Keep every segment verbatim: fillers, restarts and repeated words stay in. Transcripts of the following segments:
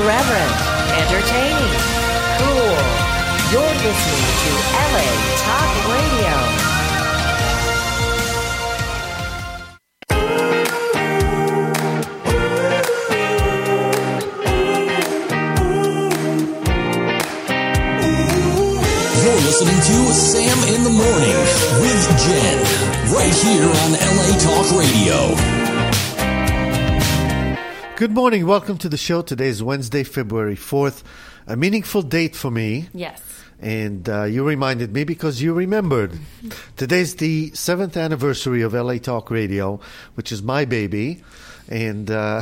Irreverent, entertaining, cool. You're listening to L A Talk Radio. You're listening to Sam in the Morning with Jen, right here on L A Talk Radio. Good morning. Welcome to the show. Today is Wednesday, February fourth. A meaningful date for me. Yes. And uh, you reminded me because you remembered. Today's the seventh anniversary of L A Talk Radio, which is my baby. And uh,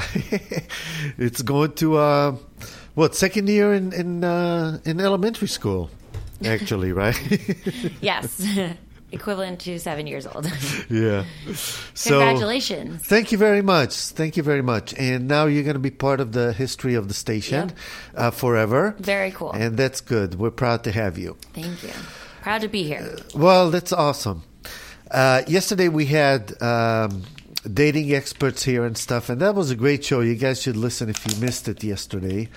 it's going to, uh, what, second year in, in, uh, in elementary school, actually, right? Yes. Equivalent to seven years old. Yeah. So, congratulations. Thank you very much. Thank you very much. And now you're going to be part of the history of the station Yep. uh, forever. Very cool. And that's good. We're proud to have you. Thank you. Proud to be here. Well, that's awesome. Uh, yesterday we had um, dating experts here and stuff, and that was a great show. You guys should listen if you missed it yesterday.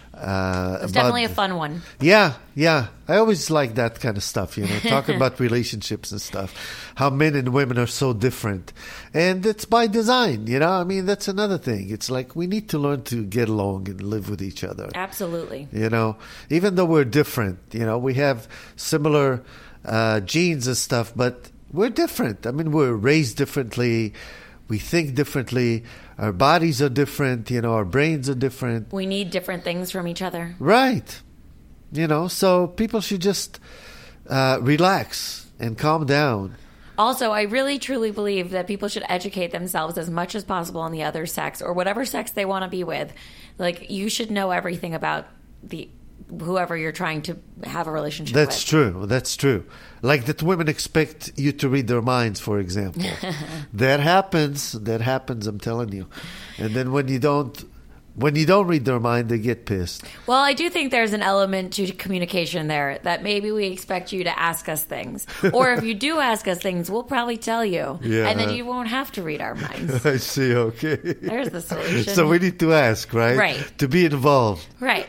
Uh, It's about- definitely a fun one. Yeah, yeah. I always like that kind of stuff, you know, talking about relationships and stuff, how men and women are so different. And it's by design, you know. I mean, that's another thing. It's like we need to learn to get along and live with each other. Absolutely. You know, even though we're different, you know, we have similar uh, genes and stuff, but we're different. I mean, we're raised differently. We think differently. Our bodies are different. You know, our brains are different. We need different things from each other. Right. You know, so people should just uh, relax and calm down. Also, I really truly believe that people should educate themselves as much as possible on the other sex or whatever sex they want to be with. Like, you should know everything about the whoever you're trying to have a relationship That's with. true. That's true. Like that women expect you to read their minds, for example. That happens. That happens, I'm telling you. And then when you don't when you don't read their mind, they get pissed. Well, I do think there's an element to communication there that maybe we expect you to ask us things. Or if you do ask us things, we'll probably tell you. Yeah. And then you won't have to read our minds. I see, okay. There's the solution. So we need to ask, right? Right. To be involved. Right.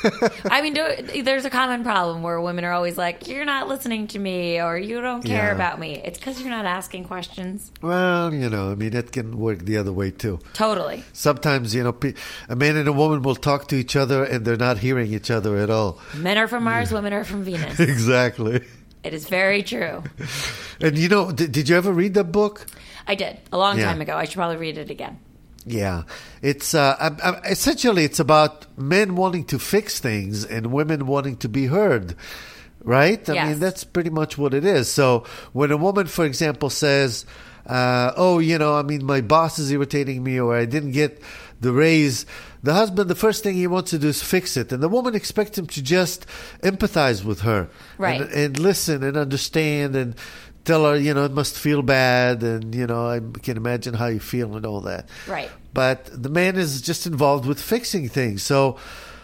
I mean, do, there's a common problem where women are always like, you're not listening to me or you don't care Yeah. about me. It's because you're not asking questions. Well, you know, I mean, that can work the other way, too. Totally. Sometimes, you know, pe- a man and a woman will talk to each other and they're not hearing each other at all. Men are from Mars, women are from Venus. Exactly. It is very true. And, you know, did, did you ever read that book? I did a long Yeah. time ago. I should probably read it again. Yeah, it's uh, um, um, essentially it's about men wanting to fix things and women wanting to be heard, right? I Yes. mean, that's pretty much what it is. So when a woman, for example, says, uh, "Oh, you know, I mean, my boss is irritating me, or I didn't get the raise," the husband, the first thing he wants to do is fix it, and the woman expects him to just empathize with her, Right. and, and listen and understand and tell her, you know, it must feel bad, and, you know, I can imagine how you feel and all that. Right. But the man is just involved with fixing things. So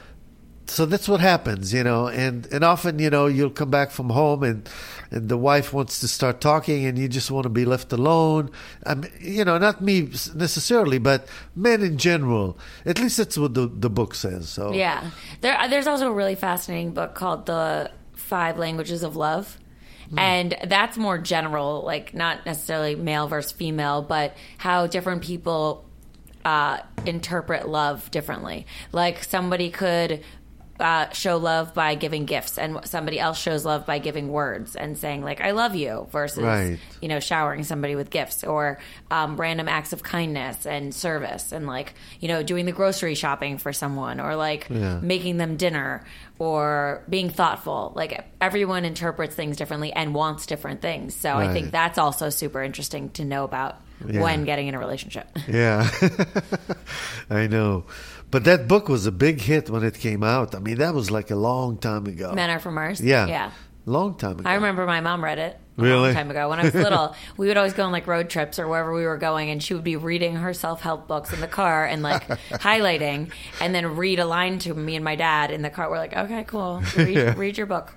so that's what happens, you know. And, and often, you know, you'll come back from home and, and the wife wants to start talking and you just want to be left alone. I mean, you know, not me necessarily, but men in general. At least that's what the, the book says. So Yeah. There, there's also a really fascinating book called The Five Languages of Love. And that's more general, like not necessarily male versus female, but how different people uh, interpret love differently. Like somebody could uh, show love by giving gifts, and somebody else shows love by giving words and saying like "I love you" versus Right. you know showering somebody with gifts, or um, random acts of kindness and service, and like you know doing the grocery shopping for someone, or like Yeah. making them dinner, or being thoughtful. Like everyone interprets things differently and wants different things. So I Right. think that's also super interesting to know about Yeah. when getting in a relationship. Yeah, I know. But that book was a big hit when it came out. I mean, that was like a long time ago. Men Are From Mars. Yeah. Yeah. Long time ago. I remember my mom read it a Really? long time ago. When I was little, we would always go on like road trips or wherever we were going, and she would be reading her self-help books in the car and like highlighting, and then read a line to me and my dad in the car. We're like, okay, cool. Read, Yeah. read your book.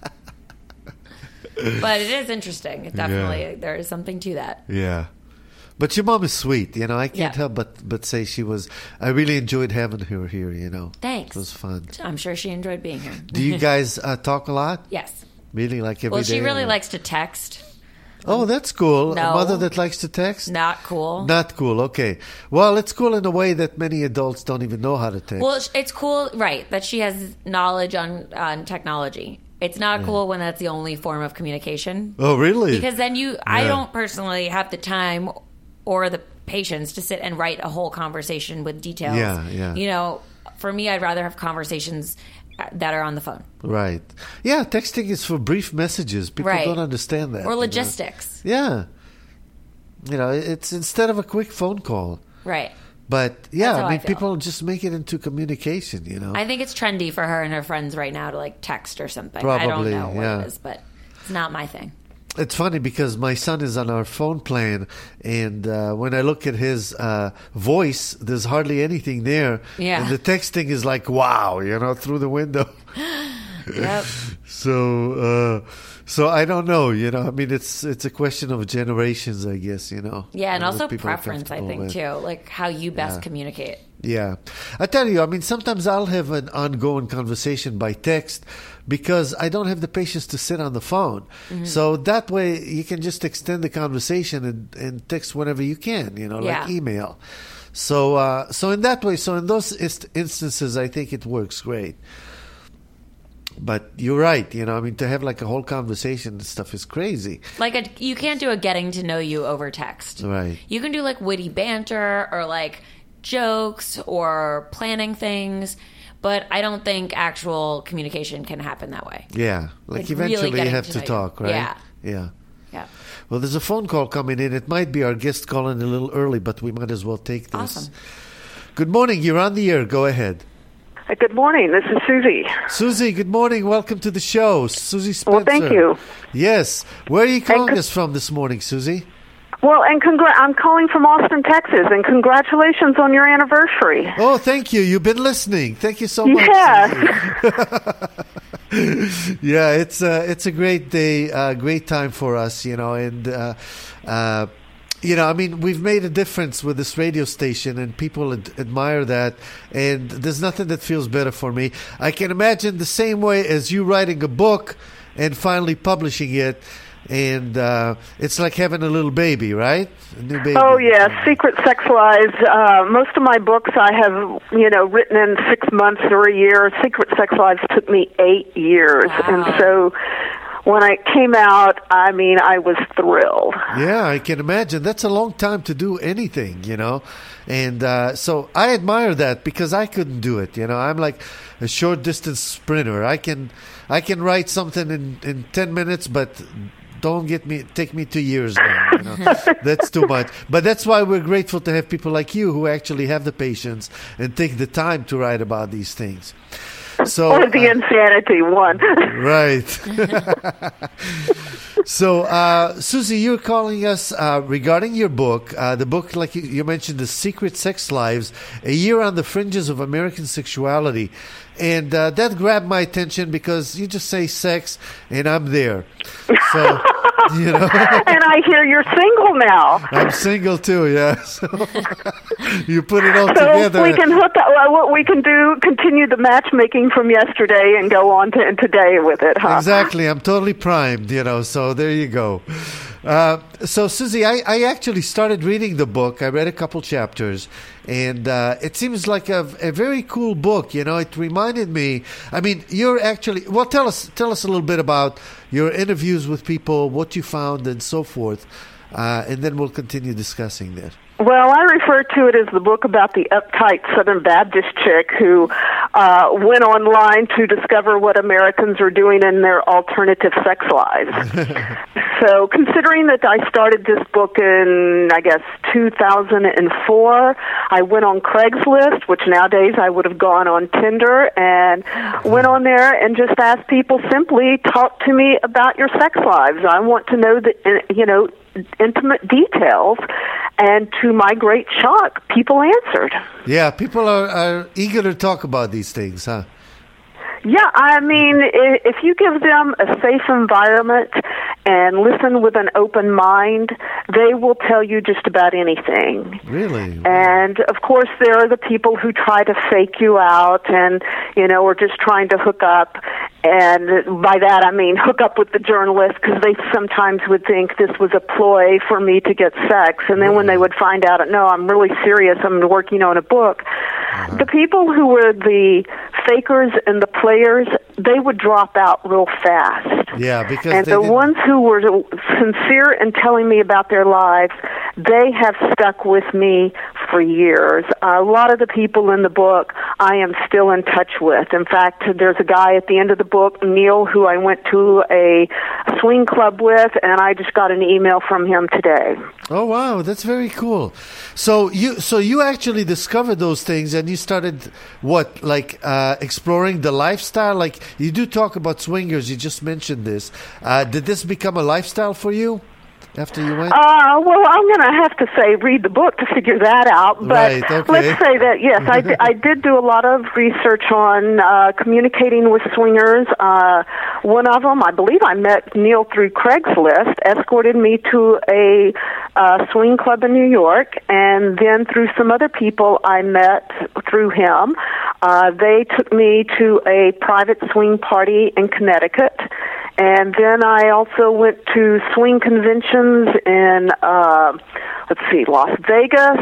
But it is interesting. It definitely, Yeah. there is something to that. Yeah. But your mom is sweet, you know. I can't Yeah. help but but say she was. I really enjoyed having her here, you know. Thanks. It was fun. I'm sure she enjoyed being here. Do you guys uh, talk a lot? Yes. Really, like every day? Well, she really or- likes to text. Oh, that's cool. No. A mother that likes to text? Not cool. Not cool. Okay. Well, it's cool in a way that many adults don't even know how to text. Well, it's cool, right, that she has knowledge on, on technology. It's not cool when that's the only form of communication. oh, really? Because then you, I Yeah. don't personally have the time or the patience to sit and write a whole conversation with details. Yeah, yeah. You know, for me, I'd rather have conversations that are on the phone. Right. Yeah, texting is for brief messages. People Right. don't understand that. Or you know? logistics. Yeah. You know, it's instead of a quick phone call. Right. But yeah, That's how I I mean, feel. people just make it into communication, you know. I think it's trendy for her and her friends right now to like text or something. I don't Probably, know what yeah. it is, but it's not my thing. It's funny because my son is on our phone plan, and uh, when I look at his uh, voice, there's hardly anything there. Yeah. And the texting is like, wow, you know, through the window. Yep. So, uh, so I don't know, you know. I mean, it's it's a question of generations, I guess, you know. Yeah, and what also people are preference, I comfortable think, with. too. Like how you best Yeah. communicate. Yeah. I tell you, I mean, sometimes I'll have an ongoing conversation by text because I don't have the patience to sit on the phone. Mm-hmm. So that way you can just extend the conversation and, and text whenever you can, you know, like Yeah. email. So, uh, so in that way, so in those ist- instances, I think it works great. But you're right, you know, I mean, to have like a whole conversation and stuff is crazy. Like a, you can't do a getting to know you over text. Right. You can do like witty banter or like jokes or planning things, but I don't think actual communication can happen that way. Yeah. Like, Like, really eventually you getting have to to, know you. talk, right? Yeah. Yeah. Yeah. Well, there's a phone call coming in. It might be our guest calling a little early, but we might as well take this. Awesome. Good morning. You're on the air. Go ahead. Uh, Good morning. This is Susie. Susie, good morning. Welcome to the show. Susie Spencer. Well, thank you. Yes. Where are you calling con- us from this morning, Susie? Well, and congr- I'm calling from Austin, Texas, and congratulations on your anniversary. Oh, thank you. You've been listening. Thank you so much. Yes. Susie. Yeah, it's a, it's a great day, uh, great time for us, you know, and, uh, uh, you know, I mean, we've made a difference with this radio station, and people ad- admire that. And there's nothing that feels better for me. I can imagine the same way as you writing a book and finally publishing it. And uh, it's like having a little baby, right? A new baby. Oh, yes. Secret Sex Lives. Uh, most of my books I have, you know, written in six months or a year. Secret Sex Lives took me eight years. Wow. And so when it came out, I mean, I was thrilled. Yeah, I can imagine. That's a long time to do anything, you know. And uh, so I admire that because I couldn't do it. You know, I'm like a short distance sprinter. I can, I can write something in, in ten minutes, but don't get me, take me two years now. You know? That's too much. But that's why we're grateful to have people like you who actually have the patience and take the time to write about these things. So, Or the uh, insanity one. Right. So, uh, Susie, you're calling us uh, regarding your book. Uh, the book, like you, you mentioned, The Secret Sex Lives, A Year on the Fringes of American Sexuality. And uh, that grabbed my attention because you just say sex, and I'm there. So, you know. And I hear you're single now. I'm single, too, yeah. So, you put it all So together. we can hook up, well, what we can do, continue the matchmaking from yesterday and go on to today with it, huh? Exactly. I'm totally primed, you know, so there you go. Uh, so, Susie, I, I actually started reading the book. I read a couple chapters, and uh, it seems like a, a very cool book. You know, it reminded me. I mean, you're actually well. Tell us, tell us a little bit about your interviews with people, what you found, and so forth, uh, and then we'll continue discussing that. Well, I refer to it as the book about the uptight Southern Baptist chick who uh, went online to discover what Americans are doing in their alternative sex lives. So considering that I started this book in, I guess, two thousand four, I went on Craigslist, which nowadays I would have gone on Tinder, and went on there and just asked people simply, talk to me about your sex lives. I want to know the, you know, intimate details, and to my great shock, people answered. Yeah, people are, are eager to talk about these things, huh? Yeah, I mean, i- if you give them a safe environment and listen with an open mind, they will tell you just about anything. Really? And of course, there are the people who try to fake you out, and you know, are just trying to hook up. And by that I mean hook up with the journalist, because they sometimes would think this was a ploy for me to get sex. And then when they would find out, no, I'm really serious, I'm working on a book. Uh-huh. The people who were the fakers and the players, they would drop out real fast. Yeah, because and they the didn't- ones who were sincere in telling me about their lives, they have stuck with me for years. A lot of the people in the book I am still in touch with. In fact, there's a guy at the end of the book, Neil, who I went to a swing club with, and I just got an email from him today. Oh wow, that's very cool. So you so you actually discovered those things, and you started what, like uh, exploring the lifestyle. Like you do talk about swingers. You just mentioned this. Uh, did this become a lifestyle for you after you went? Uh, well, I'm going to have to say read the book to figure that out. But Right, okay. let's say that, yes, I, di- I did do a lot of research on uh, communicating with swingers. Uh, one of them, I believe I met Neil through Craigslist, escorted me to a uh, swing club in New York, and then through some other people I met through him, uh, they took me to a private swing party in Connecticut. And then I also went to swing conventions in, uh, let's see, Las Vegas.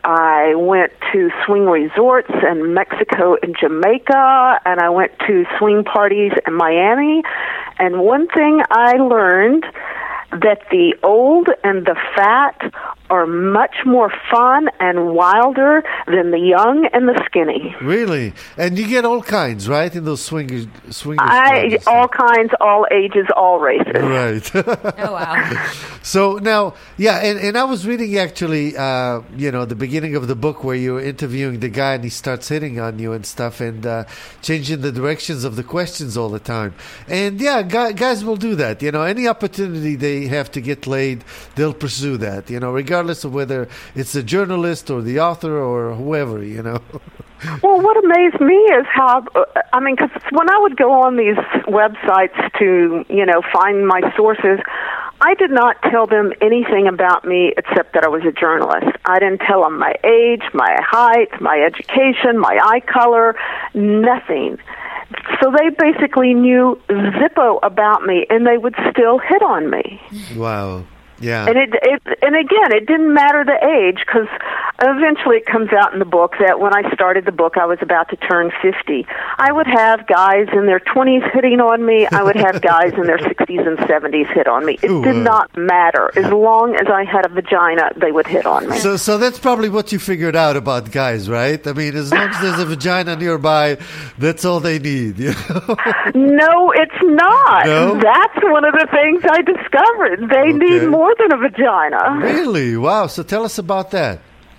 I went to swing resorts in Mexico and Jamaica, and I went to swing parties in Miami. And one thing I learned, that the old and the fat are much more fun and wilder than the young and the skinny. Really? And you get all kinds, right, in those swingers swingers I clubs? all kinds, all ages, all races. Right. Oh, wow. So now, yeah, and, and I was reading actually, uh, you know, the beginning of the book where you were interviewing the guy and he starts hitting on you and stuff and uh, changing the directions of the questions all the time. And yeah, guy, guys will do that. You know, any opportunity they have to get laid, they'll pursue that, you know, regardless of whether it's the journalist or the author or whoever, you know. Well, what amazed me is how, I mean, because when I would go on these websites to, you know, find my sources, I did not tell them anything about me except that I was a journalist. I didn't tell them my age, my height, my education, my eye color, nothing. So they basically knew zippo about me, and they would still hit on me. Wow. Yeah. And it, it, and again, it didn't matter the age, because eventually it comes out in the book that when I started the book, I was about to turn fifty. I would have guys in their twenties hitting on me. I would have guys in their sixties and seventies hit on me. It Ooh, did uh, not matter. As long as I had a vagina, they would hit on me. So, so that's probably what you figured out about guys, right? I mean, as long as there's a vagina nearby, that's all they need. You know? No, it's not. No? That's one of the things I discovered. They Okay. need more than a vagina. Really? Wow. So tell us about that.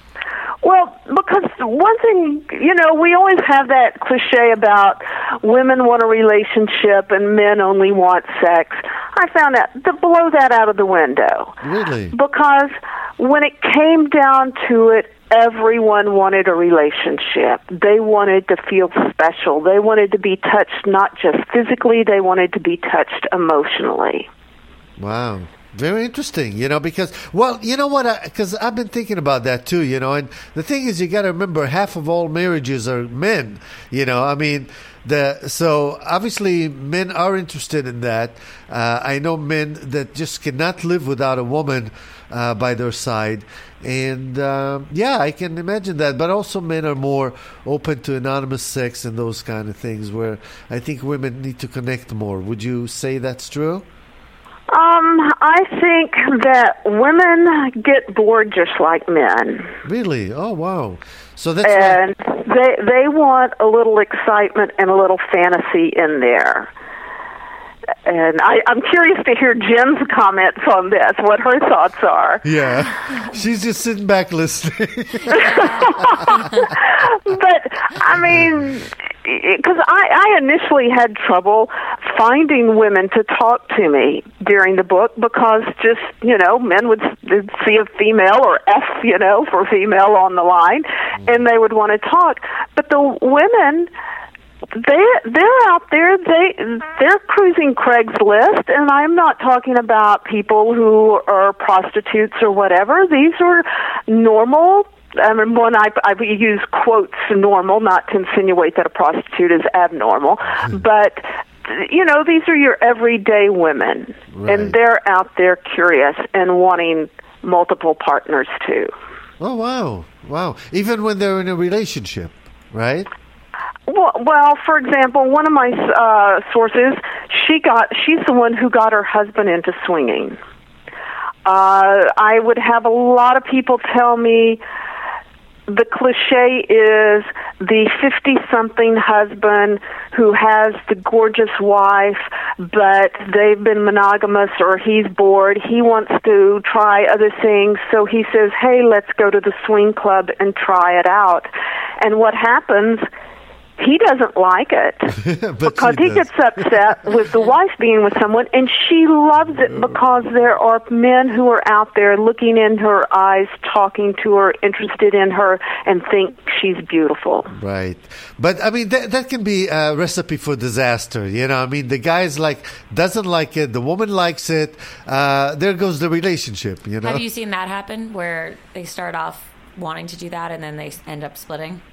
Well, because one thing, you know, we always have that cliche about women want a relationship and men only want sex. I found that to blow that out of the window. Really? Because when it came down to it, everyone wanted a relationship. They wanted to feel special. They wanted to be touched not just physically, they wanted to be touched emotionally. Wow. Very interesting, you know, because, well, you know what, because I've been thinking about that too, you know, and the thing is, you got to remember, half of all marriages are men, you know, I mean, the so obviously men are interested in that. Uh, I know men that just cannot live without a woman uh, by their side. And um, yeah, I can imagine that. But also men are more open to anonymous sex and those kind of things, where I think women need to connect more. Would you say that's true? Um, I think that women get bored just like men. Really? Oh, wow. So that's And they they want a little excitement and a little fantasy in there. And I, I'm curious to hear Jen's comments on this, what her thoughts are. yeah. She's just sitting back listening. But, I mean, because I, I initially had trouble finding women to talk to me during the book, because just, you know, men would see a female, or F, you know, for female on the line, and they would want to talk. But the women, They they're out there. They they're cruising Craigslist, and I'm not talking about people who are prostitutes or whatever. These are normal. I mean, when I I use quotes normal, not to insinuate that a prostitute is abnormal, but you know, these are your everyday women, Right. and they're out there curious and wanting multiple partners too. Oh, wow. Wow. Even when they're in a relationship, right? Well, well, for example, one of my uh, sources, she got she's the one who got her husband into swinging. Uh, I would have a lot of people tell me the cliche is the fifty-something husband who has the gorgeous wife, but they've been monogamous or he's bored. He wants to try other things, so he says, hey, let's go to the swing club and try it out. And what happens, he doesn't like it because she he does. gets upset with the wife being with someone, and she loves it because there are men who are out there looking in her eyes, talking to her, interested in her, and think she's beautiful. Right. But, I mean, that, that can be a recipe for disaster. You know, I mean, the guy's like, doesn't like it. The woman likes it. Uh, there goes the relationship, you know? Have you seen that happen where they start off wanting to do that and then they end up splitting?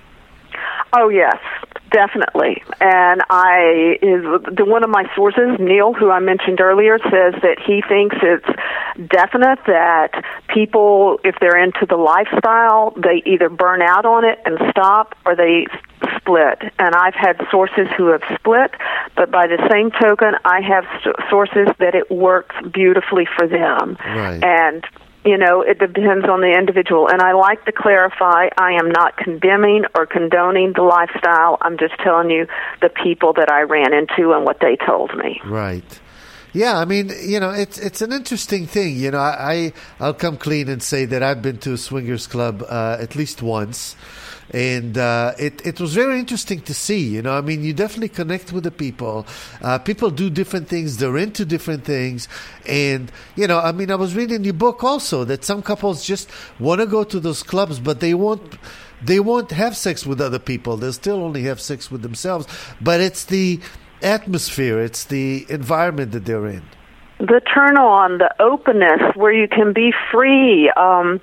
Oh yes, definitely. And I is the one of my sources, Neil, who I mentioned earlier, says that he thinks it's definite that people, if they're into the lifestyle, they either burn out on it and stop, or they split. And I've had sources who have split, but by the same token, I have sources that it works beautifully for them. Right. And you know, it depends on the individual. And I like to clarify, I am not condemning or condoning the lifestyle. I'm just telling you the people that I ran into and what they told me. Right. Yeah, I mean, you know, it's it's an interesting thing. You know, I, I'll come clean and say that I've been to a swingers club uh, at least once. And uh, it, it was very interesting to see, you know. I mean, you definitely connect with the people. Uh, people do different things. They're into different things. And, you know, I mean, I was reading your book also that some couples just want to go to those clubs, but they won't, they won't have sex with other people. They'll still only have sex with themselves. But it's the atmosphere. It's the environment that they're in. The turn on, the openness where you can be free. Um,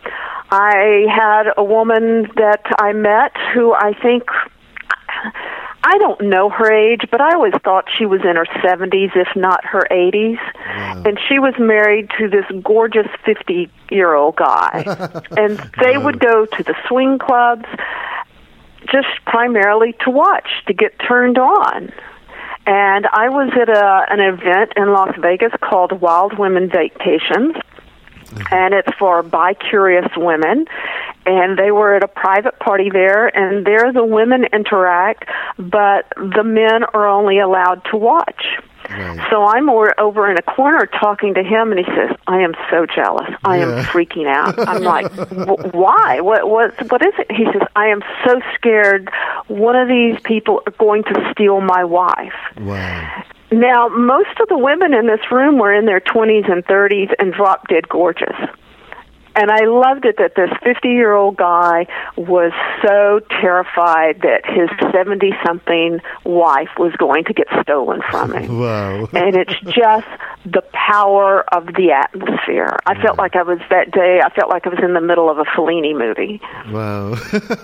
I had a woman that I met who I think, I don't know her age, but I always thought she was in her seventies, if not her eighties. Wow. And she was married to this gorgeous fifty-year-old guy. And they wow. would go to the swing clubs just primarily to watch, to get turned on. And I was at a, an event in Las Vegas called Wild Women Vacations, and it's for bi-curious women. And they were at a private party there, and there the women interact, but the men are only allowed to watch. Right. So I'm over in a corner talking to him, and he says, I am so jealous. I yeah. am freaking out. I'm like, why? What, what, what is it? He says, I am so scared one of these people are going to steal my wife. Wow. Now, most of the women in this room were in their twenties and thirties and drop dead gorgeous. And I loved it that this fifty-year-old guy was so terrified that his seventy-something wife was going to get stolen from him. Wow. And it's just the power of the atmosphere. I felt like I was, that day, I felt like I was in the middle of a Fellini movie. Wow.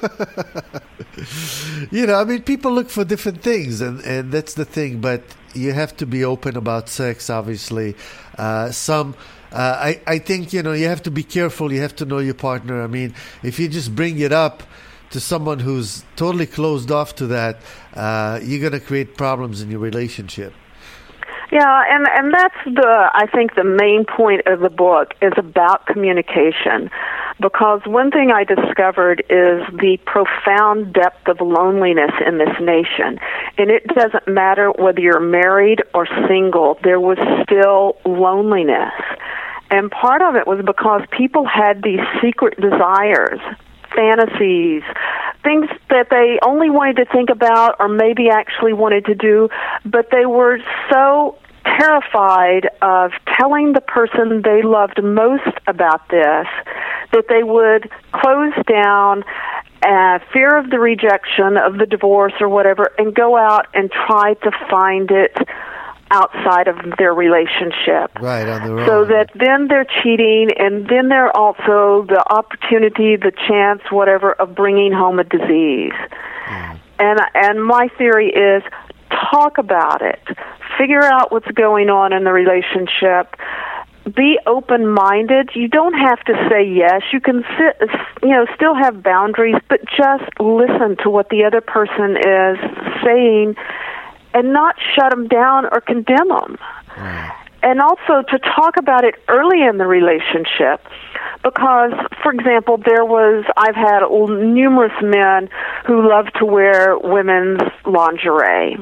You know, I mean, people look for different things, and, and that's the thing, but you have to be open about sex, obviously. Uh, some... Uh, I, I think, you know, you have to be careful. You have to know your partner. I mean, if you just bring it up to someone who's totally closed off to that, uh, you're going to create problems in your relationship. Yeah, and, and that's the, I think, the main point of the book is about communication. Because one thing I discovered is the profound depth of loneliness in this nation. And it doesn't matter whether you're married or single, there was still loneliness. And part of it was because people had these secret desires, fantasies, things that they only wanted to think about or maybe actually wanted to do, but they were so terrified of telling the person they loved most about this that they would close down uh, fear of the rejection, of the divorce or whatever, and go out and try to find it outside of their relationship. Right, on their own. So that then they're cheating, and then they're also the opportunity, the chance, whatever, of bringing home a disease. Mm. And and my theory is, talk about it. Figure out what's going on in the relationship. Be open-minded. You don't have to say yes. You can sit, you know, still have boundaries, but just listen to what the other person is saying, and not shut them down or condemn them. Right. And also to talk about it early in the relationship, because, for example, there was, I've had numerous men who love to wear women's lingerie,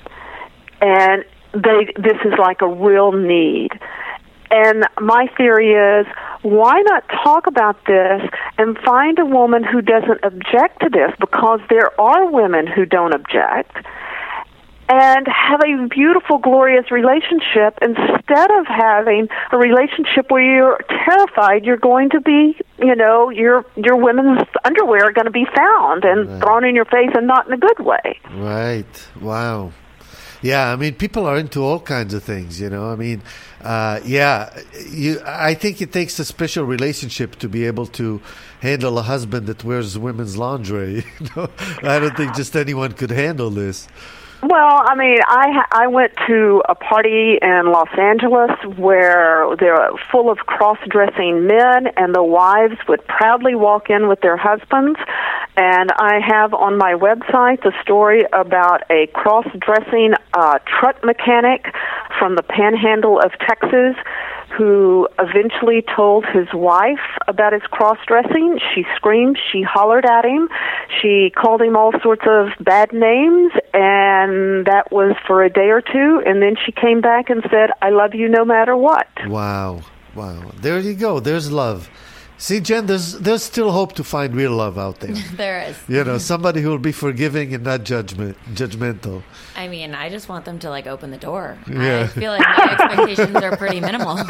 and they this is like a real need. And my theory is, why not talk about this and find a woman who doesn't object to this, because there are women who don't object, and have a beautiful, glorious relationship instead of having a relationship where you're terrified you're going to be, you know, your your women's underwear are going to be found and right. thrown in your face, and not in a good way. Right. Wow. Yeah, I mean, people are into all kinds of things, you know. I mean, uh, yeah, you. I think it takes a special relationship to be able to handle a husband that wears women's lingerie. You know? I don't think just anyone could handle this. Well, I mean, I I went to a party in Los Angeles where they're full of cross-dressing men, and the wives would proudly walk in with their husbands. And I have on my website the story about a cross-dressing uh, truck mechanic from the panhandle of Texas who eventually told his wife about his cross-dressing. She screamed, she hollered at him, she called him all sorts of bad names, and that was for a day or two, and then she came back and said, I love you no matter what. Wow, wow. There you go, there's love. See, Jen, there's there's still hope to find real love out there. There is. You know, somebody who will be forgiving and not judgment, judgmental. I mean, I just want them to, like, open the door. Yeah. I feel like my expectations are pretty minimal.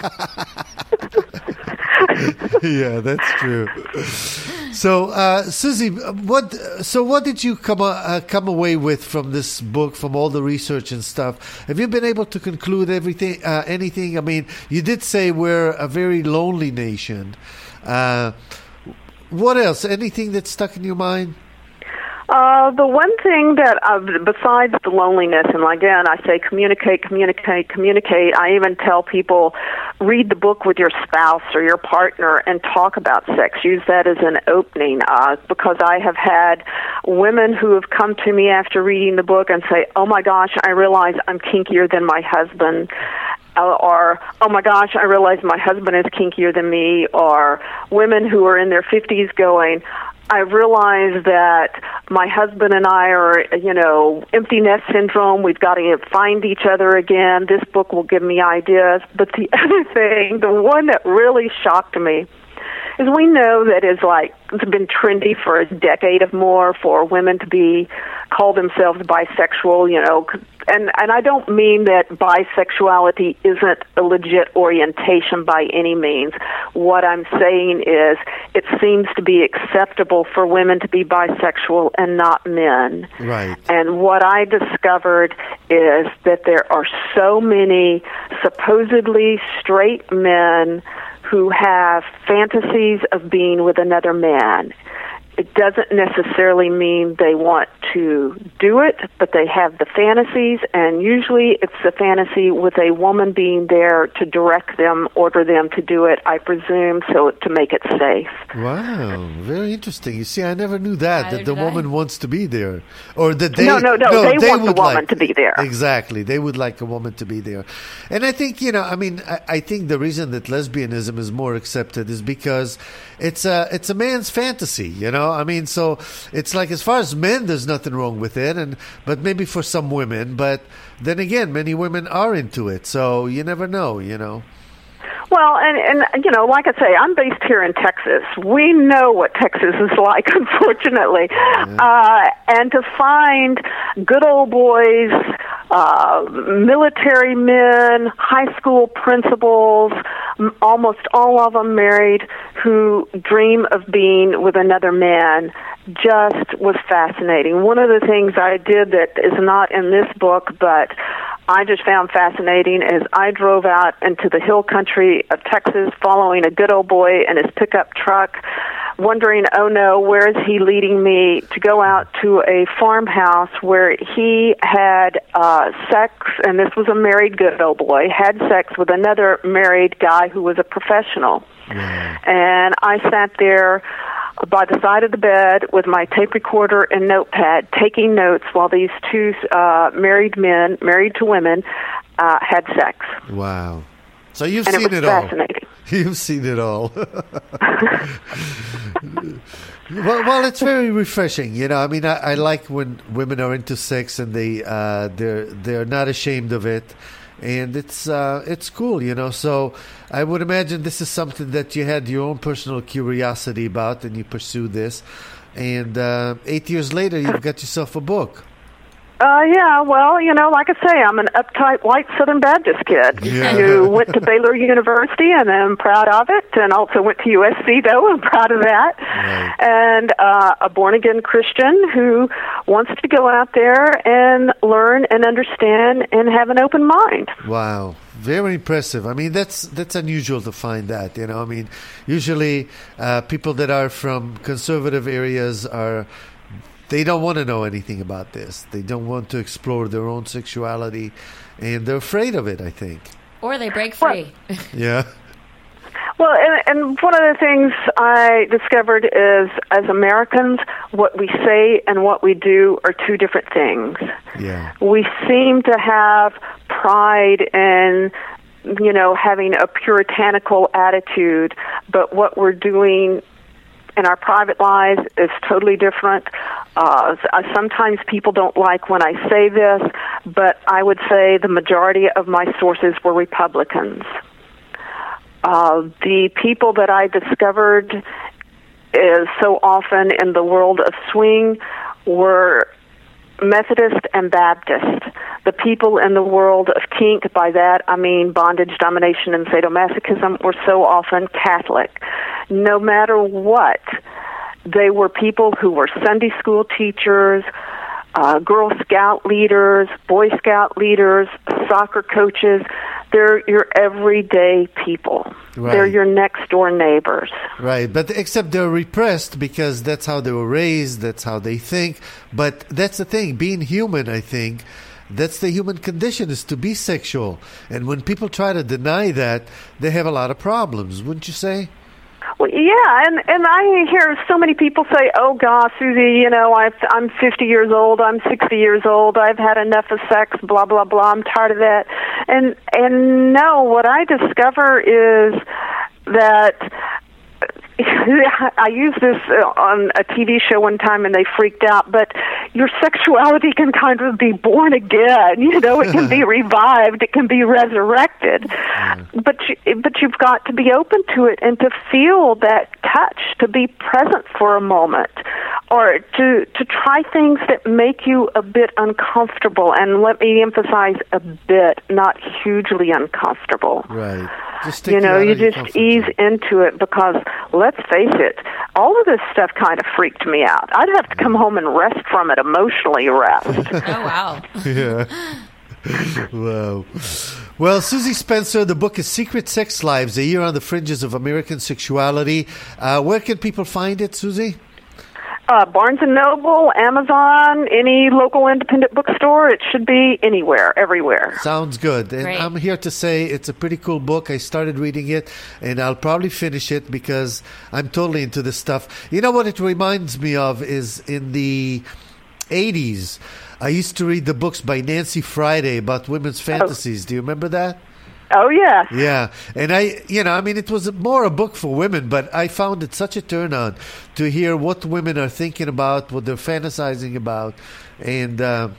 Yeah, that's true. So, uh, Susie, what? So, what did you come uh, come away with from this book, from all the research and stuff? Have you been able to conclude everything? Uh, anything? I mean, you did say we're a very lonely nation. Uh, what else? Anything that stuck in your mind? Uh, the one thing that, uh, besides the loneliness, and again, I say communicate, communicate, communicate. I even tell people, read the book with your spouse or your partner and talk about sex. Use that as an opening, uh, because I have had women who have come to me after reading the book and say, oh my gosh, I realize I'm kinkier than my husband. Or, oh my gosh, I realize my husband is kinkier than me. Or women who are in their fifties going, I realize that my husband and I are, you know, empty nest syndrome. We've got to find each other again. This book will give me ideas. But the other thing, the one that really shocked me, is we know that it's like it's been trendy for a decade or more for women to be call themselves bisexual, you know, and and I don't mean that bisexuality isn't a legit orientation by any means. What I'm saying is it seems to be acceptable for women to be bisexual and not men. Right. And what I discovered is that there are so many supposedly straight men who have fantasies of being with another man. It doesn't necessarily mean they want to do it, but they have the fantasies, and usually it's the fantasy with a woman being there to direct them, order them to do it, I presume, so to make it safe. Wow, very interesting. You see, I never knew that, Neither that the did I. woman wants to be there. Or that they... No, no, no, they want the would woman like, to be there. Exactly, they would like a woman to be there. And I think, you know, I mean, I, I think the reason that lesbianism is more accepted is because it's a, it's a man's fantasy, you know? I mean, so it's like as far as men, there's nothing wrong with it, and but maybe for some women. But then again, many women are into it, so you never know, you know. Well, and, and you know, like I say, I'm based here in Texas. We know what Texas is like, unfortunately. Yeah. Uh, and to find good old boys uh, military men, high school principals, m- almost all of them married, who dream of being with another man, just was fascinating. One of the things I did that is not in this book, but I just found fascinating is I drove out into the hill country of Texas following a good old boy in his pickup truck, wondering, oh no, where is he leading me, to go out to a farmhouse where he had uh, sex, and this was a married good old boy, had sex with another married guy who was a professional. Yeah. And I sat there by the side of the bed with my tape recorder and notepad, taking notes while these two uh, married men, married to women, uh, had sex. Wow. So you've and seen it, was it fascinating. all. You've seen it all. well, well, it's very refreshing. You know, I mean, I, I like when women are into sex and they uh, they're they're not ashamed of it. And it's uh, it's cool, you know. So I would imagine this is something that you had your own personal curiosity about, and you pursued this. And uh, eight years later, you've got yourself a book. Uh, yeah, well, you know, like I say, I'm an uptight white Southern Baptist kid Yeah. who went to Baylor University, and I'm proud of it, and also went to U S C, though. I'm proud of that. Right. And uh, a born-again Christian who wants to go out there and learn and understand and have an open mind. Wow. Very impressive. I mean, that's that's unusual to find that, you know. I mean, usually uh, people that are from conservative areas are... They don't want to know anything about this. They don't want to explore their own sexuality, and they're afraid of it, I think. Or they break free. Yeah. Well, and, and one of the things I discovered is, as Americans, what we say and what we do are two different things. Yeah. We seem to have pride in, you know, having a puritanical attitude, but what we're doing in our private lives is totally different. Uh, sometimes people don't like when I say this, but I would say the majority of my sources were Republicans. Uh, the people that I discovered is so often in the world of swing were Methodist and Baptist. The people in the world of kink, by that I mean bondage, domination, and sadomasochism, were so often Catholic. No matter what, they were people who were Sunday school teachers, uh, Girl Scout leaders, Boy Scout leaders, soccer coaches. They're your everyday people. Right. They're your next-door neighbors. Right, but except they're repressed because that's how they were raised, that's how they think. But that's the thing, being human, I think, that's the human condition, is to be sexual. And when people try to deny that, they have a lot of problems, wouldn't you say? Well, yeah, and and I hear so many people say, "Oh, gosh, Susie, you know, I've, I'm fifty years old, I'm sixty years old, I've had enough of sex, blah blah blah. I'm tired of that." And and no, what I discover is that I used this on a T V show one time, and they freaked out. But your sexuality can kind of be born again. You know, it can be revived. It can be resurrected. Yeah. But you, but you've got to be open to it and to feel that touch, to be present for a moment, or to to try things that make you a bit uncomfortable. And let me emphasize, a bit, not hugely uncomfortable. Right. Just you know, you just ease into it, because let's face it, all of this stuff kind of freaked me out. I'd have to come home and rest from it, emotionally rest. Oh, wow. Yeah. Wow. Well, Susie Spencer, the book is Secret Sex Lives, A Year on the Fringes of American Sexuality. Uh, where can people find it, Susie? Uh, Barnes and Noble, Amazon, any local independent bookstore. It should be anywhere, everywhere. Sounds good. And Great. I'm here to say it's a pretty cool book. I started reading it, and I'll probably finish it because I'm totally into this stuff. You know what it reminds me of is in the eighties, I used to read the books by Nancy Friday about women's fantasies. Oh. Do you remember that? Oh, yeah. Yeah. And I, you know, I mean, it was more a book for women, but I found it such a turn on to hear what women are thinking about, what they're fantasizing about. And uh,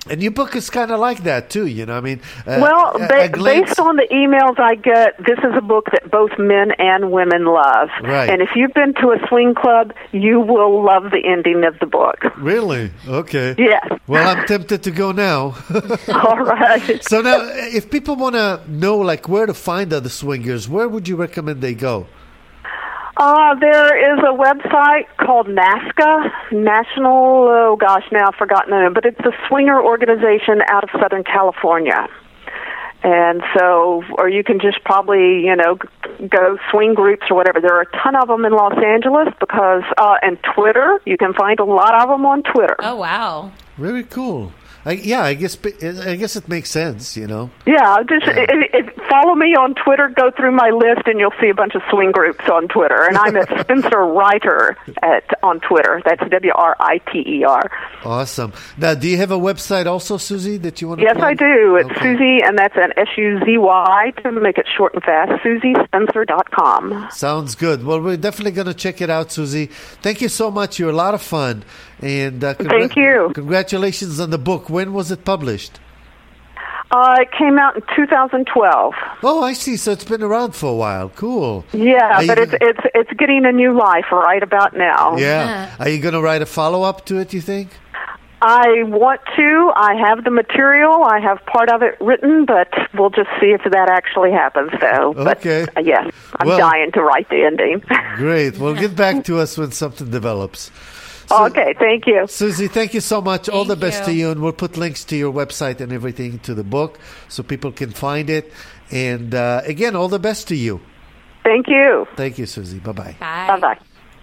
And your book is kind of like that, too, you know, I mean... Uh, well, a- ba- a glance- based on the emails I get, this is a book that both men and women love. Right. And if you've been to a swing club, you will love the ending of the book. Really? Okay. Yes. Well, I'm tempted to go now. All right. So now, if people want to know, like, where to find other swingers, where would you recommend they go? Uh, there is a website called NASCA, National, oh gosh, now I've forgotten it, but it's a swinger organization out of Southern California. And so, or you can just probably, you know, g- go swing groups or whatever. There are a ton of them in Los Angeles because, uh, and Twitter, you can find a lot of them on Twitter. Oh, wow. Very cool. I, yeah, I guess I guess it makes sense, you know. Yeah, just If, if, follow me on Twitter, go through my list, and you'll see a bunch of swing groups on Twitter. And I'm at Spencer Reiter at on Twitter. That's W R I T E R. Awesome. Now, do you have a website also, Susie, that you want to Yes, plug? I do. It's Okay. Susie, and that's an S U Z Y to make it short and fast, susie spencer dot com. Sounds good. Well, we're definitely going to check it out, Susie. Thank you so much. You're a lot of fun. And uh, Thank you. Congratulations on the book. When was it published? Uh, it came out in two thousand twelve. Oh, I see. So it's been around for a while. Cool. Yeah, Are you but it's gonna- it's it's getting a new life right about now. Yeah. Are you going to write a follow-up to it, you think? I want to. I have the material. I have part of it written, but we'll just see if that actually happens, though. Okay. But, uh, yes, I'm Well- dying to write the ending. Great. Well, get back to us when something develops. So- Okay, thank you. Susie, thank you so much. All the Thank best you. to you. And we'll put links to your website and everything to the book so people can find it. And uh, again, all the best to you. Thank you. Thank you, Susie. Bye-bye. Bye. Bye-bye.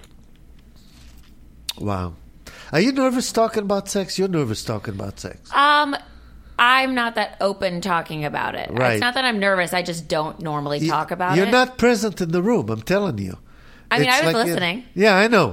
Wow. Are you nervous talking about sex? You're nervous talking about sex. Um, I'm not that open talking about it. Right. It's not that I'm nervous. I just don't normally talk about You're it. not present in the room, I'm telling you. I mean, It's I was like you- listening. Yeah, I know.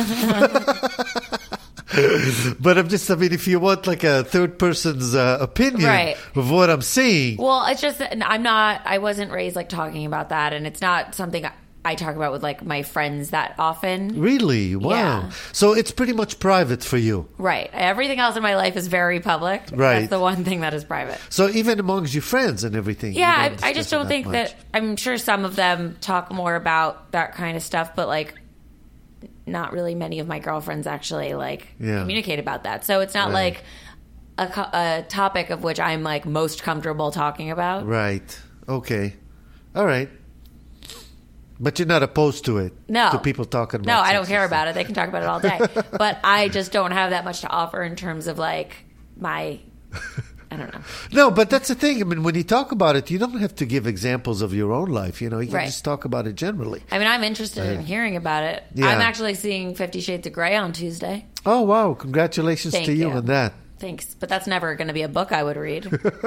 But I'm just, I mean, if you want like a third person's uh, opinion Right. of what I'm saying. Well, it's just that I'm not. I wasn't raised like talking about that, and it's not something I talk about with like my friends that often. Really? Wow. Yeah. So it's pretty much private for you. Right. Everything else in my life is very public. Right. That's the one thing that is private. So even amongst your friends and everything. you Yeah, don't I, I just discuss it don't think much. that. I'm sure some of them talk more about that kind of stuff, but like, not really many of my girlfriends actually like Yeah. communicate about that. So it's not Right. like a, co- a topic of which I'm like most comfortable talking about. Right. Okay. All right. But you're not opposed to it? No. To people talking about No, I sex don't care and about it. They can talk about it all day. But I just don't have that much to offer in terms of like my, I don't know. stuff. No, but that's the thing. I mean, when you talk about it, you don't have to give examples of your own life. You know, you can Right. just talk about it generally. I mean, I'm interested in hearing about it. Yeah. I'm actually seeing Fifty Shades of Grey on Tuesday. Oh, wow. Congratulations Thank to you you. on that. Thanks. But that's never going to be a book I would read.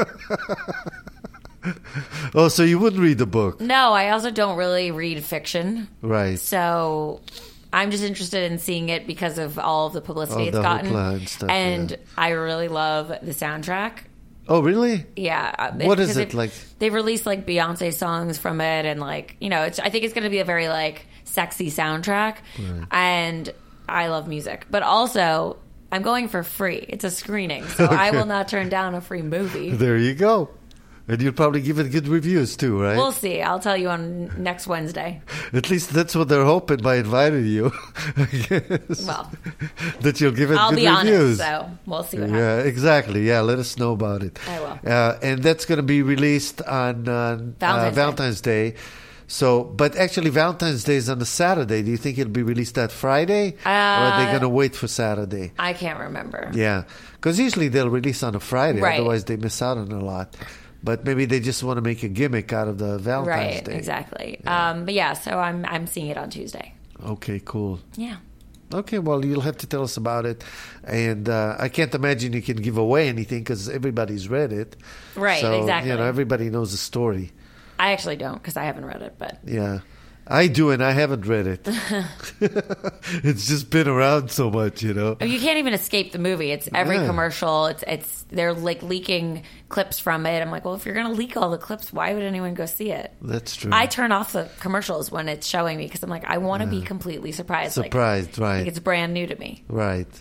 Oh, so you wouldn't read the book. No, I also don't really read fiction. Right. So I'm just interested in seeing it because of all of the publicity All it's the gotten. hoopla and stuff, and yeah. I really love the soundtrack. Oh, really? Yeah. uh, What is because it they've- like? They've released like Beyonce songs from it, and like you know, it's, I think it's going to be a very like sexy soundtrack, and I love music, but also I'm going for free. It's a screening, so I will not turn down a free movie. There you go. And you'll probably give it good reviews too, right? We'll see. I'll tell you on next Wednesday. At least that's what they're hoping by inviting you. I guess. Well, that you'll give it I'll good be reviews. honest, so we'll see what Yeah, happens. exactly. Yeah, let us know about it. I will. Uh, and that's going to be released on uh, Valentine's uh, Day. Valentine's Day. So, but actually, Valentine's Day is on a Saturday. Do you think it'll be released that Friday, or are they Uh, going to wait for Saturday? I can't remember. Yeah, because usually they'll release on a Friday. Right. Otherwise, they miss out on a lot. But maybe they just want to make a gimmick out of the Valentine's Right, Day. exactly. Um, but yeah, so I'm I'm seeing it on Tuesday. Okay, cool. Yeah. Okay, well, you'll have to tell us about it. And uh, I can't imagine you can give away anything because everybody's read it. Right, so, exactly. You know, everybody knows the story. I actually don't because I haven't read it, but Yeah. I do, and I haven't read it. It's just been around so much, you know. you can't even escape the movie. It's every Yeah. commercial. It's it's they're like leaking clips from it. I'm like, well, if you're gonna leak all the clips, why would anyone go see it? That's true. I turn off the commercials when it's showing me because I'm like, I want to be completely surprised. Like- Surprised, like, right. it's brand new to me. Right.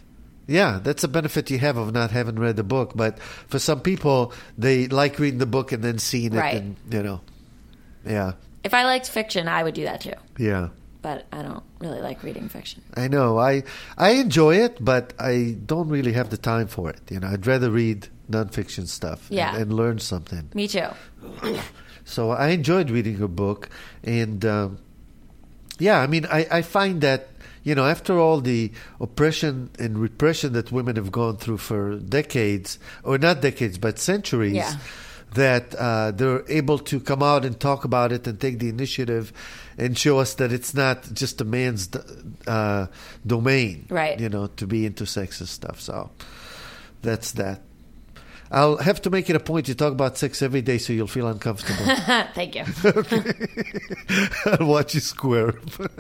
Yeah, that's a benefit you have of not having read the book. But for some people, they like reading the book and then seeing it, Right. and you know, yeah, If I liked fiction, I would do that too. yeah. But I don't really like reading fiction. I know. I I enjoy it, but I don't really have the time for it. You know, I'd rather read nonfiction stuff Yeah. and, and learn something. Me too. So I enjoyed reading her book, and um, yeah, I mean, I, I find that you know, after all the oppression and repression that women have gone through for decades, or not decades, but centuries, Yeah. that uh, they're able to come out and talk about it and take the initiative and show us that it's not just a man's uh, domain, Right. you know, to be into sexist stuff. So that's that. I'll have to make it a point to talk about sex every day so you'll feel uncomfortable. Thank you. I'll watch you squirm.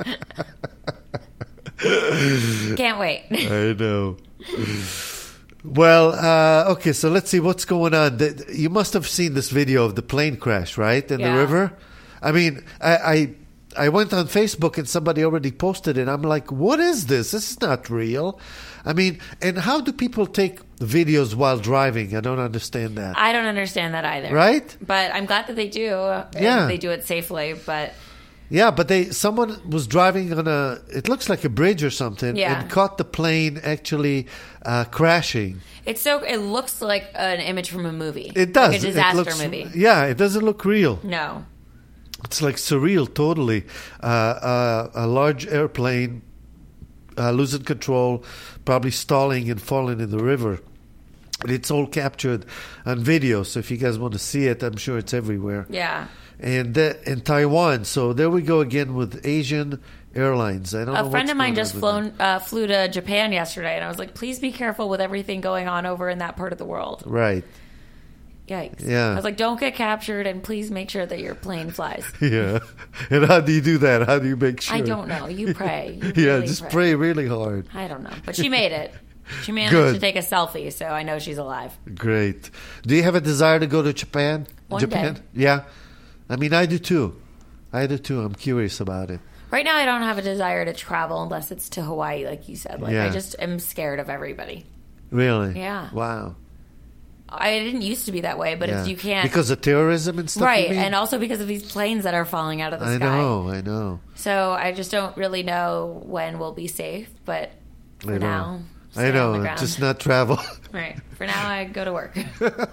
Can't wait. I know. Well, uh, okay, so let's see what's going on. The- You must have seen this video of the plane crash, right, in Yeah. the river? I mean, I, I I went on Facebook and somebody already posted it. I'm like, what is this? This is not real. I mean, and how do people take videos while driving? I don't understand that. I don't understand that either. Right? But I'm glad that they do. and Yeah. They do it safely. But Yeah, but they someone was driving on a, it looks like a bridge or something, Yeah. and caught the plane actually uh, crashing. it's so, it looks like an image from a movie. It does. Like a It disaster looks- movie. Yeah, it doesn't look real. No. It's like surreal, totally. Uh, uh, a large airplane uh, losing control, probably stalling and falling in the river. And it's all captured on video. So if you guys want to see it, I'm sure it's everywhere. Yeah. And that, in Taiwan. So there we go again with Asian Airlines. I don't know A friend what's of mine going on just with flown, uh, flew to Japan yesterday, and I was like, please be careful with everything going on over in that part of the world. that. Right. Yikes. Yeah. I was like, don't get captured, and please make sure that your plane flies. Yeah. And how do you do that? How do you make sure? I don't know. You pray. You Yeah, really just pray really hard. I don't know. But she made it. She managed Good. to take a selfie, so I know she's alive. Great. Do you have a desire to go to Japan? One Japan? day. Yeah. I mean, I do too. I do too. I'm curious about it. Right now, I don't have a desire to travel unless it's to Hawaii, like you said. Like Yeah. I just am scared of everybody. Really? Yeah. Wow. I didn't used to be that way, but Yeah. it's, you can't. Because of terrorism and stuff. right, you mean? and also because of these planes that are falling out of the I sky. know. I know. So I just don't really know when we'll be safe, but for I know. now, stay I on the know. ground. Just not travel. Right. For now, I go to work.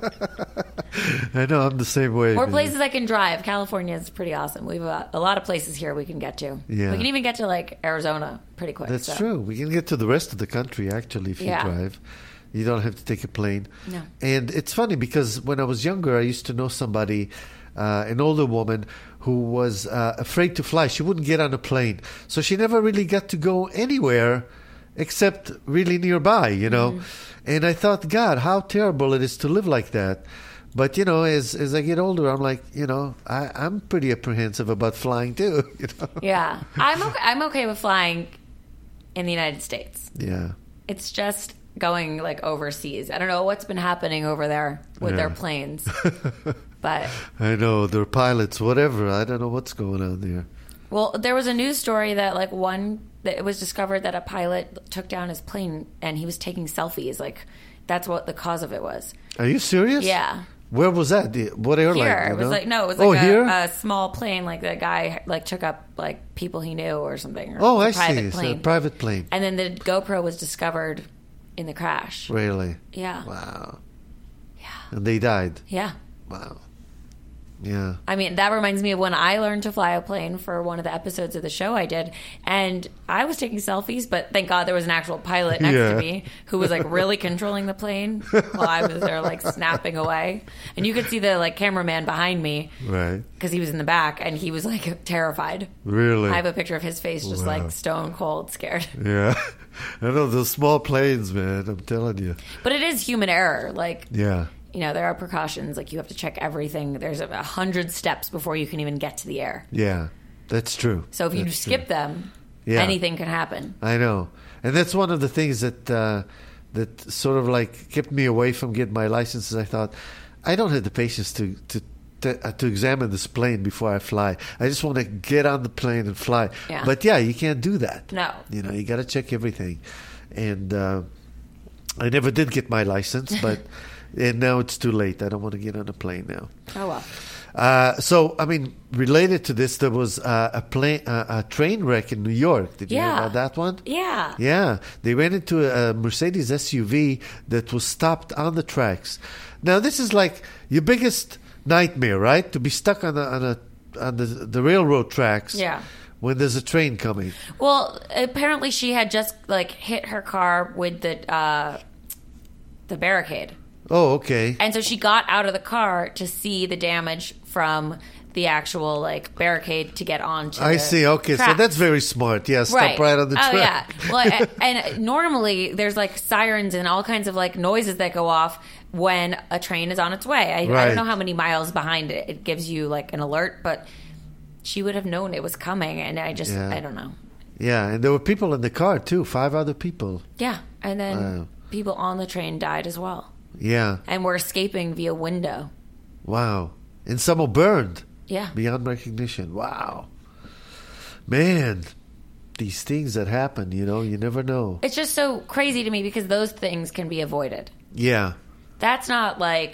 I know. I'm the same way. More man. places I can drive. California is pretty awesome. We've got a lot of places here we can get to. Yeah. We can even get to like Arizona pretty quick. That's so. true. We can get to the rest of the country actually if Yeah. you drive. You don't have to take a plane. No. And it's funny because when I was younger, I used to know somebody, uh, an older woman, who was uh, afraid to fly. She wouldn't get on a plane. So she never really got to go anywhere except really nearby, you know. Mm-hmm. And I thought, God, how terrible it is to live like that. But, you know, as as I get older, I'm like, you know, I, I'm pretty apprehensive about flying too, you know. Yeah. I'm okay, I'm okay with flying in the United States. Yeah. It's just going like overseas. I don't know what's been happening over there with Yeah. their planes. But I know, they're pilots, whatever. I don't know what's going on there. well, there was a news story that like one that it was discovered that a pilot took down his plane and he was taking selfies. Like that's what the cause of it was. Are you serious? Yeah. Where was that? The- What airline? Here you it was know? like no, it was oh, like here? a, a small plane. Like the guy like took up like people he knew or something. Or oh, it I was a see. private It's plane. a private plane. And then the GoPro was discovered in the crash. Really? Yeah. Wow. Yeah. And they died. Yeah. Wow. Yeah. I mean, that reminds me of when I learned to fly a plane for one of the episodes of the show I did. And I was taking selfies, but thank God there was an actual pilot next Yeah. to me who was like really controlling the plane while I was there like snapping away. And you could see the like cameraman behind me Right. because he was in the back and he was like terrified. Really? I have a picture of his face just Wow. like stone cold scared. Yeah. I know those small planes, man. I'm telling you. But it is human error. Like, Yeah. you know, there are precautions. Like, you have to check everything. There's a, a hundred steps before you can even get to the air. Yeah. That's true. So if you That's skip true. them, Yeah. anything can happen. I know. And that's one of the things that uh, that sort of like kept me away from getting my licenses. I thought, I don't have the patience to to to, uh, to examine this plane before I fly. I just want to get on the plane and fly. Yeah. But yeah, you can't do that. No. You know, you got to check everything. And uh, I never did get my license, but and now it's too late. I don't want to get on a plane now. Oh, well. Uh, so, I mean, related to this, there was uh, a plane, uh, a train wreck in New York. Did you Yeah. hear about that one? Yeah. Yeah, they ran into a Mercedes S U V that was stopped on the tracks. Now, this is like your biggest nightmare, right? To be stuck on a, on a on the the railroad tracks. Yeah. When there's a train coming. Well, apparently she had just like hit her car with the uh, the barricade. Oh, okay. And so she got out of the car to see the damage from the actual like barricade to get onto. I the see. Okay, so tracks. that's very smart. Yeah, stop right, on the oh, track. yeah. Well, a- and normally there's like sirens and all kinds of like noises that go off when a train is on its way. I, I Right. don't know how many miles behind it it gives you like an alert, but she would have known it was coming, and I just Yeah. I don't know. Yeah, and there were people in the car too. Five other people. Yeah, and then Wow. people on the train died as well, Yeah. and were escaping via window. Wow. And some were burned Yeah. beyond recognition. Wow. Man, these things that happen, you know, you never know. It's just so crazy to me because those things can be avoided. Yeah. That's not like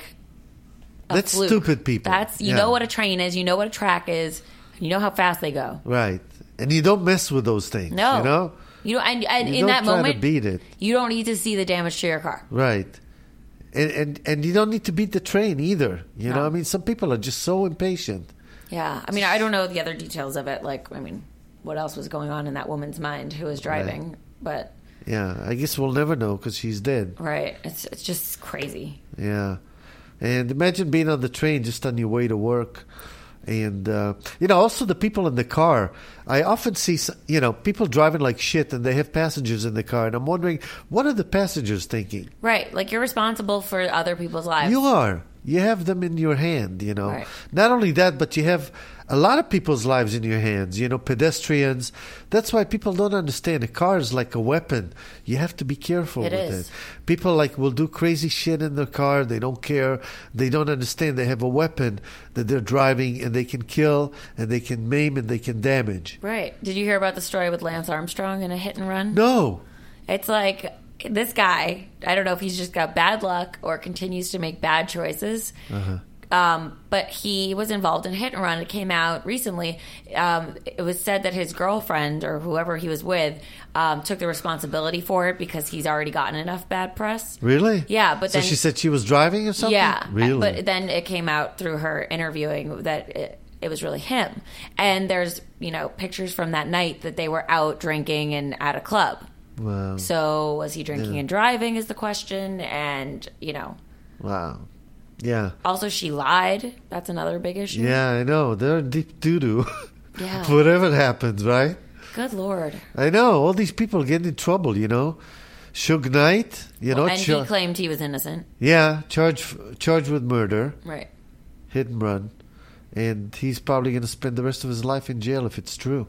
a That's fluke. stupid people. That's you Yeah. know what a train is, you know what a track is, you know how fast they go. Right. And you don't mess with those things. No, You know? you know, and, and You in don't that try moment, to beat it. you don't need to see the damage to your car. Right. And, and and you don't need to beat the train either. You know, No. I mean, some people are just so impatient. Yeah, I mean, I don't know the other details of it. Like, I mean, what else was going on in that woman's mind who was driving? But Yeah, I guess we'll never know because she's dead. right, it's it's just crazy. Yeah. And imagine being on the train just on your way to work. And, uh, you know, also the people in the car. I often see, s- you know, people driving like shit and they have passengers in the car. And I'm wondering, what are the passengers thinking? Right, like you're responsible for other people's lives. You are. You have them in your hand, you know. Right. Not only that, but you have a lot of people's lives in your hands, you know, pedestrians. That's why people don't understand. A car is like a weapon. You have to be careful It with is. it. People like will do crazy shit in their car. They don't care. They don't understand. They have a weapon that they're driving and they can kill and they can maim and they can damage. Right. Did you hear about the story with Lance Armstrong in a hit and run? No. It's like this guy, I don't know if he's just got bad luck or continues to make bad choices. Uh-huh. Um, but he was involved in a hit and run. It came out recently. Um, it was said that his girlfriend or whoever he was with um, took the responsibility for it because he's already gotten enough bad press. Really? Yeah, but so then she said she was driving or something? Yeah, Really? But then it came out through her interviewing that it, it was really him. And there's you know pictures from that night that they were out drinking and at a club. Wow. So was he drinking and driving is the question, and you know. Wow. Yeah. Also, she lied. That's another big issue. Yeah, I know. They're in deep doo-doo. Yeah. Whatever happens, right? Good Lord. I know. All these people get in trouble, you know. Suge Knight, you know. And char- he claimed he was innocent. yeah, charged charged with murder, Right. hit and run. And he's probably going to spend the rest of his life in jail if it's true.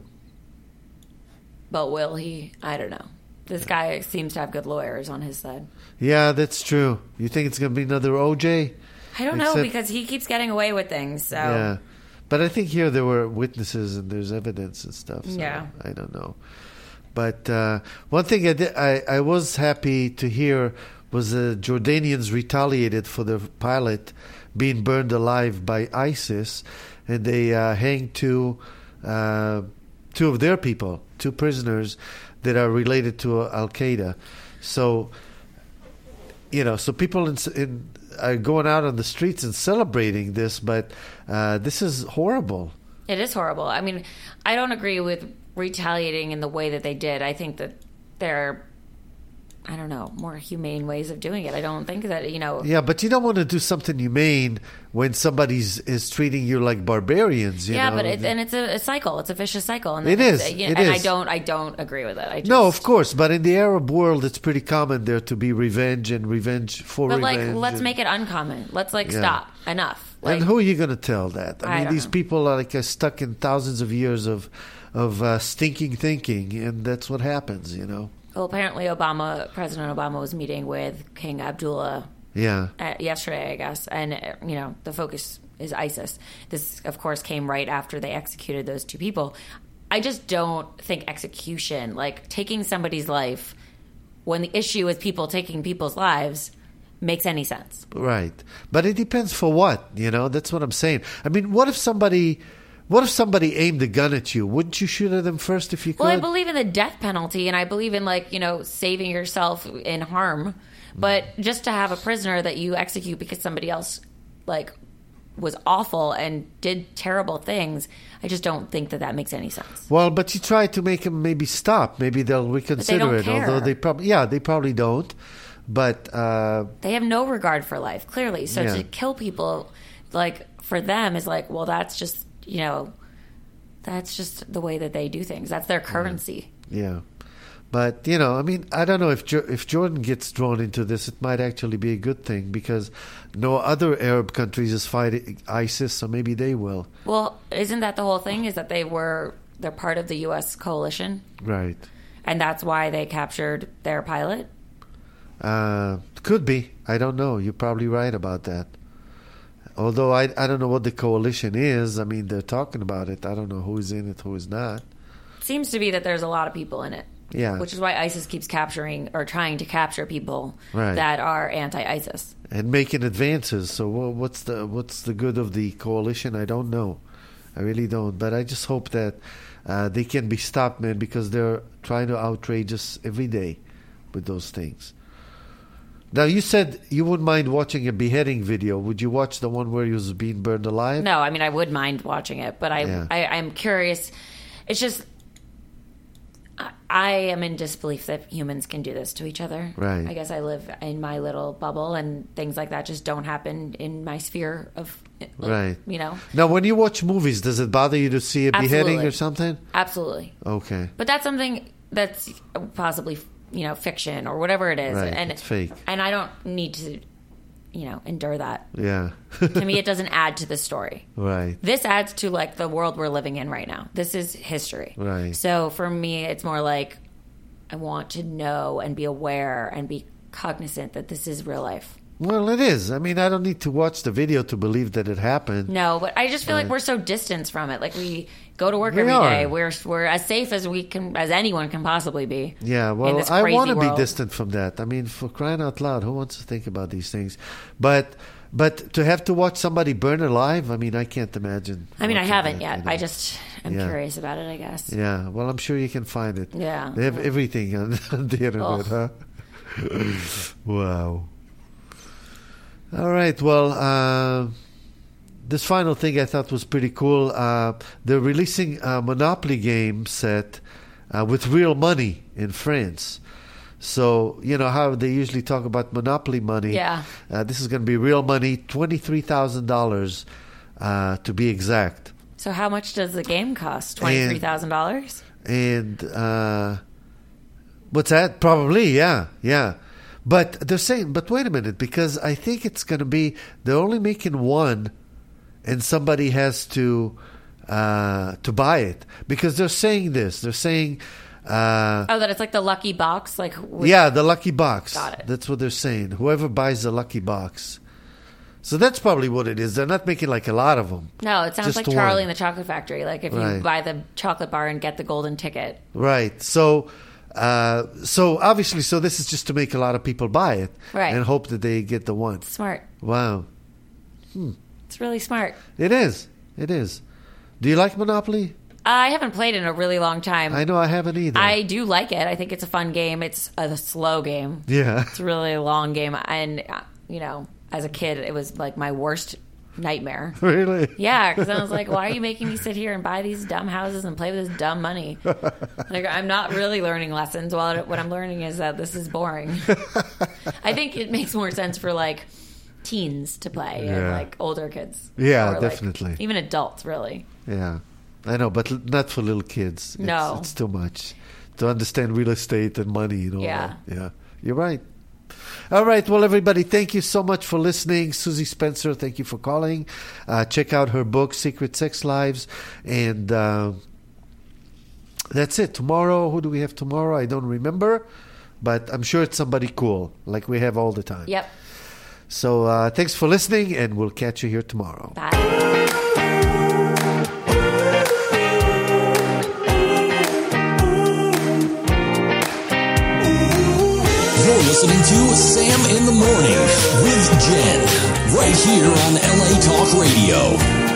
But will he? I don't know. This guy seems to have good lawyers on his side. Yeah, that's true. You think it's going to be another O J? I don't know Except- because he keeps getting away with things. So Yeah. But I think here there were witnesses and there's evidence and stuff. So Yeah. I don't know. But uh, one thing I, did, I, I was happy to hear was the Jordanians retaliated for the pilot being burned alive by ISIS, and they uh, hanged two, uh, two of their people, two prisoners that are related to Al Qaeda. So, you know, so people in, in are going out on the streets and celebrating this, but uh, this is horrible. it is horrible. I mean, I don't agree with retaliating in the way that they did. I think that there are, I don't know, more humane ways of doing it. I don't think that, you know. Yeah, but you don't want to do something humane when somebody's is treating you like barbarians. You Yeah, know? but it, and it's a, a cycle. It's a vicious cycle. And It it's- is. you know, It and I is. don't. I don't agree with it. I just, No, of course, but in the Arab world, it's pretty common there to be revenge and revenge for But like, revenge. let's and, make it uncommon. Let's like Yeah. stop. Enough. Like, and who are you going to tell that? I, I mean, don't these know. people are like uh, stuck in thousands of years of of uh, stinking thinking, and that's what happens. You know. Well, apparently, Obama, President Obama, was meeting with King Abdullah Yeah. uh, yesterday, I guess, and uh, you know the focus is ISIS. This, of course, came right after they executed those two people. I just don't think execution, like taking somebody's life, when the issue is people taking people's lives makes any sense. Right. But it depends for what, you know? That's what I'm saying. I mean, what if somebody what if somebody aimed a gun at you? Wouldn't you shoot at them first if you could? Well, I believe in the death penalty, and I believe in, like, you know, saving yourself in harm. But just to have a prisoner that you execute because somebody else, like, was awful and did terrible things, I just don't think that that makes any sense. Well, but you try to make them maybe stop. Maybe they'll reconsider don't it. care. Although they probably, yeah, they probably don't. But uh, they have no regard for life, clearly. So Yeah. to kill people, like, for them is like, well, that's just, you know, that's just the way that they do things. That's their currency. yeah. But, you know, I mean, I don't know if jo- if Jordan gets drawn into this, it might actually be a good thing because no other Arab countries is fighting ISIS, so maybe they will. Well, isn't that the whole thing? Is that they were they're part of the U S coalition, Right. and that's why they captured their pilot? Uh, could be. I don't know. You're probably right about that. Although I I don't know what the coalition is. I mean, they're talking about it. I don't know who's in it, who is not. Seems to be that there's a lot of people in it. Yeah. Which is why ISIS keeps capturing or trying to capture people Right. that are anti-ISIS. And making advances. So wha- what's the what's the good of the coalition? I don't know. I really don't. But I just hope that uh, they can be stopped, man, because they're trying to outrage us every day with those things. Now, you said you wouldn't mind watching a beheading video. Would you watch the one where he was being burned alive? No, I mean, I would mind watching it, but I, Yeah. I I'm curious. It's just I, I am in disbelief that humans can do this to each other. Right. I guess I live in my little bubble, and things like that just don't happen in my sphere of, like, Right. you know. Now, when you watch movies, does it bother you to see a beheading Absolutely. or something? Absolutely. Okay. But that's something that's possibly, you know, fiction or whatever it is. Right, And it's fake. And I don't need to, you know, endure that. Yeah. To me, it doesn't add to the story. Right. This adds to, like, the world we're living in right now. This is history. Right. So for me, it's more like I want to know and be aware and be cognizant that this is real life. Well, it is. I mean, I don't need to watch the video to believe that it happened. No, but I just feel like Right. we're so distanced from it. Like, we go to work We every are. day. We're we're as safe as we can, as anyone can possibly be. Yeah, in well, this I crazy want to be world. distant from that. I mean, for crying out loud, who wants to think about these things? But but to have to watch somebody burn alive, I mean, I can't imagine. I mean, I watching haven't that, yet. you know. I just am Yeah. curious about it, I guess. Yeah, well, I'm sure you can find it. Yeah. They have everything on, on the internet, Ugh. huh? Wow. All right, well, uh, this final thing I thought was pretty cool. Uh, they're releasing a Monopoly game set uh, with real money in France. So, you know how they usually talk about Monopoly money. Yeah. Uh, this is going to be real money, twenty-three thousand dollars uh, to be exact. So how much does the game cost? twenty-three thousand dollars? And uh, what's that? Probably, yeah, yeah. But they're saying, but wait a minute, because I think it's going to be, they're only making one and somebody has to uh, to buy it. Because they're saying this. They're saying... Uh, Oh, that it's like the lucky box? Like, with, yeah, the lucky box. Got it. That's what they're saying. Whoever buys the lucky box. So that's probably what it is. They're not making like a lot of them. No, it sounds Just like one. Charlie and the Chocolate Factory. Like, if Right. you buy the chocolate bar and get the golden ticket. Right. So, uh, so obviously, so this is just to make a lot of people buy it, Right. and hope that they get the one. Smart. Wow, It's really smart. it is. It is. Do you like Monopoly? I haven't played in a really long time. I know I haven't either. I do like it. I think it's a fun game. It's a slow game. yeah. It's a really long game. And, uh, you know, as a kid, it was like my worst nightmare. Really? Yeah, because I was like, why are you making me sit here and buy these dumb houses and play with this dumb money? Like, I'm not really learning lessons. Well, what I'm learning is that this is boring. I think it makes more sense for, like, teens to play and, Yeah. like, older kids. Yeah, Or, like, definitely. even adults, really. Yeah. I know, but l- not for little kids. It's, No. it's too much to understand real estate and money and all Yeah. that. Yeah, you're right. All right, well, everybody, thank you so much for listening. Susie Spencer, thank you for calling. Uh, check out her book, Secret Sex Lives. And uh, that's it. Tomorrow, who do we have tomorrow? I don't remember, but I'm sure it's somebody cool, like we have all the time. Yep. So uh, thanks for listening, and we'll catch you here tomorrow. Bye. listening to Sam in the Morning with Jen, right here on L A Talk Radio.